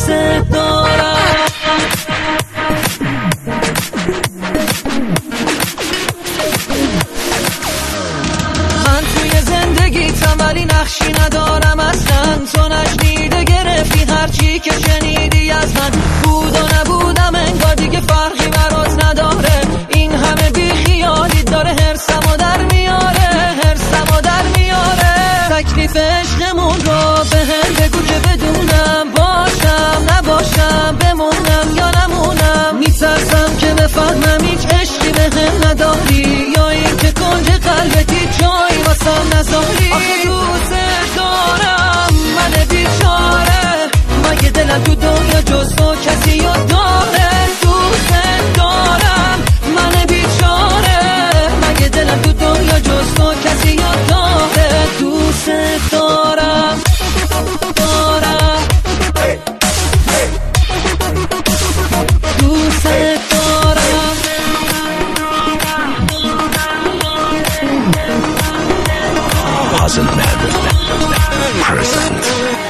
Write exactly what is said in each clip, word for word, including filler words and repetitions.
دوست دارم. من توی زندگیتم ولی نقشی ندارم اصلا، تو نشنیده گرفتی هرچی که شنیدی از من. بود و نبودم انگار دیگه فرقی برات نداره، این همه بی خیالی داره هرسمو در میاره، هرسمو در میاره. تکلیف عشقمون رو به هم بگو که بدونم، باشم نباشم، بمونم یا نمونم. میترسم که بفهمم هیچ عشقی به هم نداری، یا این که کنج قلبتی جایی واسم نذاری. آخه دوست دارم من بیچاره، مگه دلم تو دنیا جز تو کسی رو داره؟ دوست دارم من بیچاره، مگه دلم تو دنیا جز تو کسی رو داره؟ دوست دارم دارم دوست دارم. Puzzle Man present.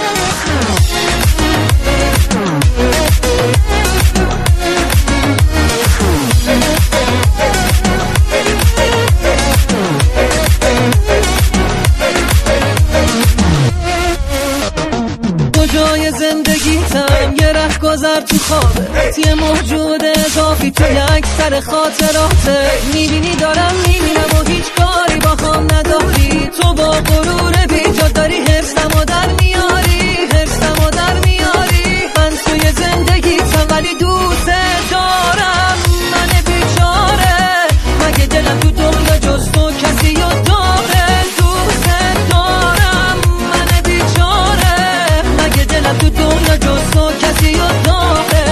کجای زندگیتم یه ره گذر تو خوابه، یه موجود اضافی تو یک سر خاطراته. میبینی دارم میبینم و هیچ کاری با هم نداری، تو با غرور بیجا داری حرصمو در میاری، حرصمو در میاری. من توی زندگیتم ولی دوست دارم من بیچاره، مگه دلم تو دنیا جز تو کسی رو داره؟ دوست دارم من بیچاره، مگه دلم تو دنیا جز تو کسی رو داره؟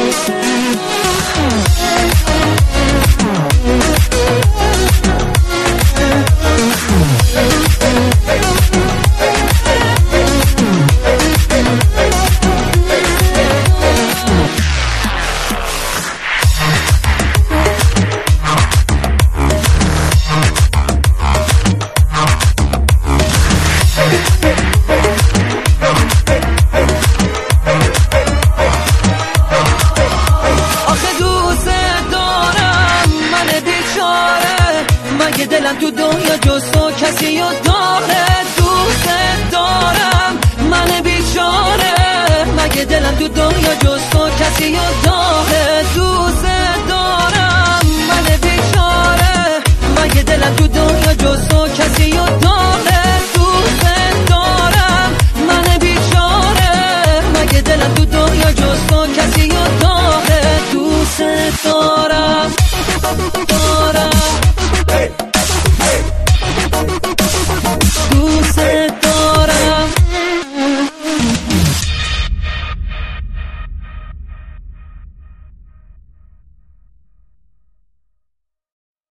مگه دلم تو دنیا جز تو کسی رو داره؟ دوست دارم من بیچاره، مگه دلم تو دنیا جز تو کسی رو داره؟ دوست دارم من بیچاره، مگه دلم تو دنیا جز تو کسی رو داره؟ دوست دارم من بیچاره، مگه دلم تو دنیا جز تو کسی رو داره؟ دوست دارم